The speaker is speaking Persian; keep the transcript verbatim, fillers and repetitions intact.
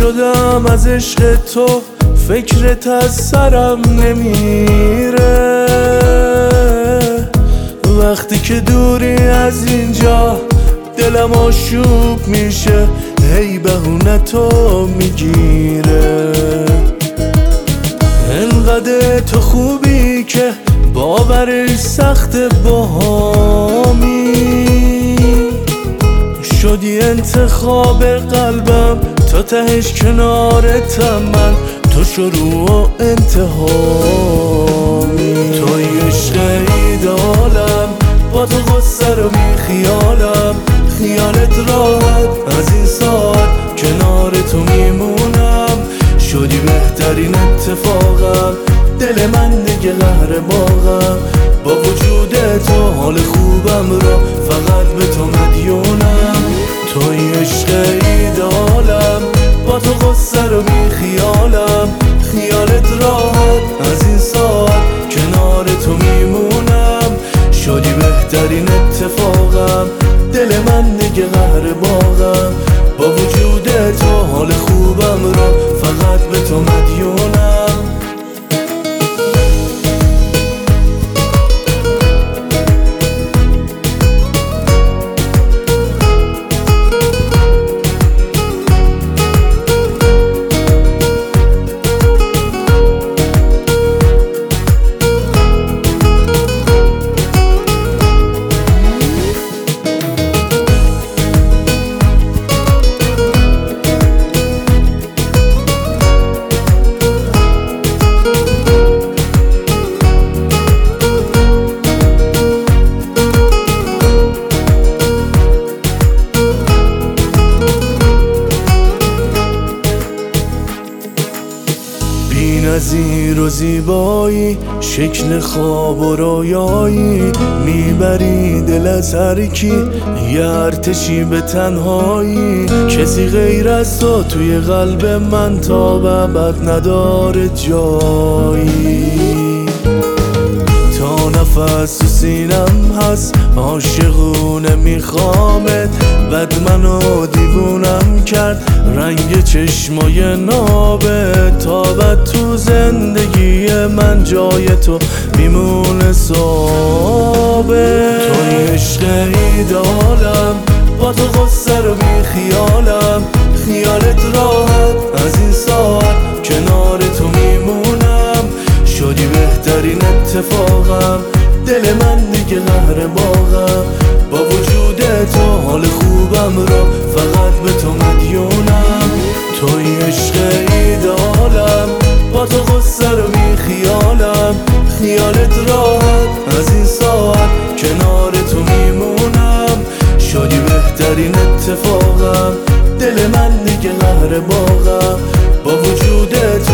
شدم از عشق تو، فکرت از سرم نمیره. وقتی که دوری از اینجا دلم آشوب میشه، هی بهونه تو میگیره. انقدر تو خوبی که باورش سخت باهامی، شدی انتخاب قلبم تا تهش کنارتم، من تو شروع و انتهامی. توی عشق ایدالم، با تو غصه رو بی خیالم، خیالت راحت از این ساعت کنار تو میمونم. شدی بهترین اتفاقم، دل من دیگه قهرمانم. با وجود تو حال خوبم را فقط به تو مدیونم. توی عشق ایدالم، با تو غصه رو بی خیالم، خیالت راحت از این ساعت کنار تو میمونم. شدی بهترین اتفاقم، دل من دیگه قهرمانم. با وجود تو حال خوبم را فقط به تو مدیونم. بی‌نظیر و زیبایی، شکل خواب و رویایی، میبری دل از هر کی، یه ارتشی به تنهایی. کسی غیر از تو توی قلب من تا به ابد نداره جایی. تا نفس تو سینم هست عاشقونه میخوامت، بد منو دیوونم کرد رنگ چشمای نابت. تا بد تو زندگی من جای تو میمونه ثابت. توی عشق ایدالم، با تو غصه رو بی خیالم، خیالت راحت از این ساعت کنار تو میمونم. شدی بهترین اتفاقم، دل من دیگه قهرمانم. با وجود تو حال خوبم را فقط به تو مدیونم. توی عشق ایدالم، با تو غصه رو بی خیالم، خیالت راحت از این ساعت کنار تو میمونم. شدی بهترین اتفاقم، دل من دیگه قهرمانم. با وجود